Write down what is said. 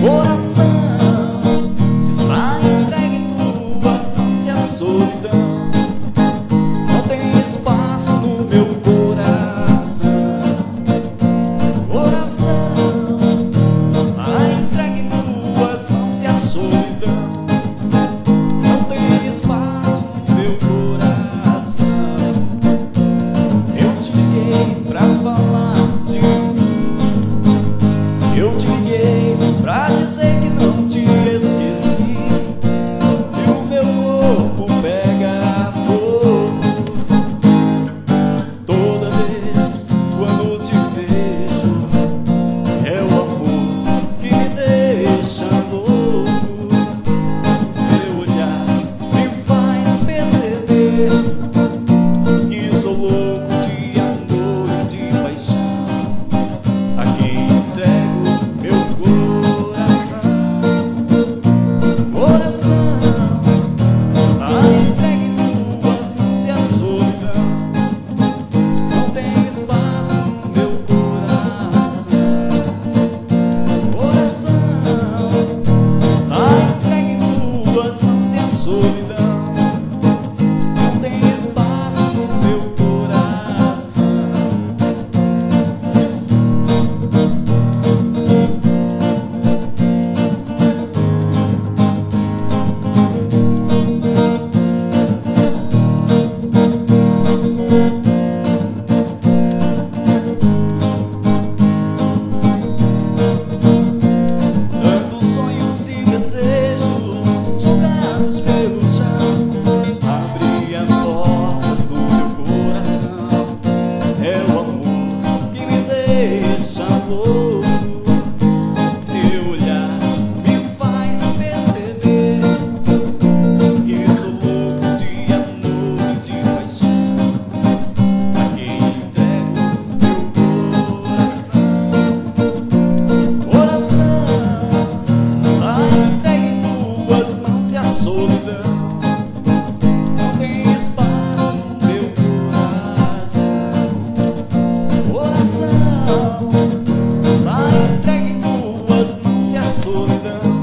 Coração está entregue em tuas mãos e a solidão não tem espaço no meu coração. Coração está entregue em tuas mãos e a solidão não tem espaço no meu coração. Eu te liguei pra falar de mim, eu te liguei pra dizer que não te esqueci, e o meu corpo pega fogo toda vez quando te vejo. É o amor que me deixa louco, teu olhar me faz perceber que sou louco de amor e de paixão, a quem entrego meu coração. Coração está entregue em tuas mãos e a solidão não tem espaço no meu coração. Coração está entregue em tuas mãos e a solidão não tem espaço no meu coração. Tantos sonhos e desejos jogados pelo chão, abri as portas do teu coração. É o amor que me deixa louco, teu olhar me faz perceber que sou louco de amor e de paixão, a quem entrego meu coração. Coração está entregue em tuas mãos e a solidão não tem espaço no meu coração. Coração está entregue em tuas mãos e a solidão